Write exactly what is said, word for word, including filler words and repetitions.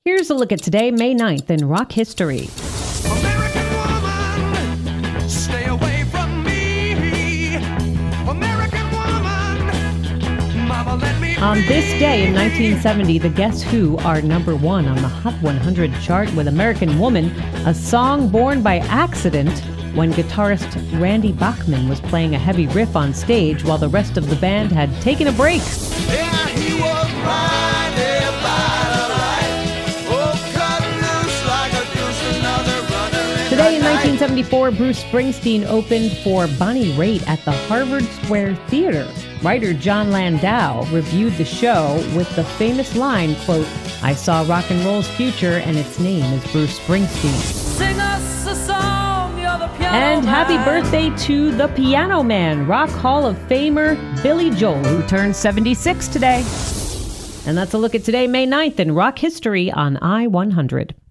Here's a look at today, May ninth, in rock history. American woman, stay away from me. American woman, mama, let me On be. this day in nineteen seventy, the Guess Who are number one on the Hot one hundred chart with American Woman, a song born by accident when guitarist Randy Bachman was playing a heavy riff on stage while the rest of the band had taken a break. Yeah, he was blinded by the light. Oh, cut loose like a goose, another runner in Today the in night. nineteen seventy-four, Bruce Springsteen opened for Bonnie Raitt at the Harvard Square Theater. Writer John Landau reviewed the show with the famous line, quote, "I saw rock and roll's future and its name is Bruce Springsteen." Sing us a song, you're the piano And happy man. birthday to the Piano Man, Rock Hall of Famer Billy Joel, who turned seventy-six today. And that's a look at today, May ninth, in rock history on I one hundred.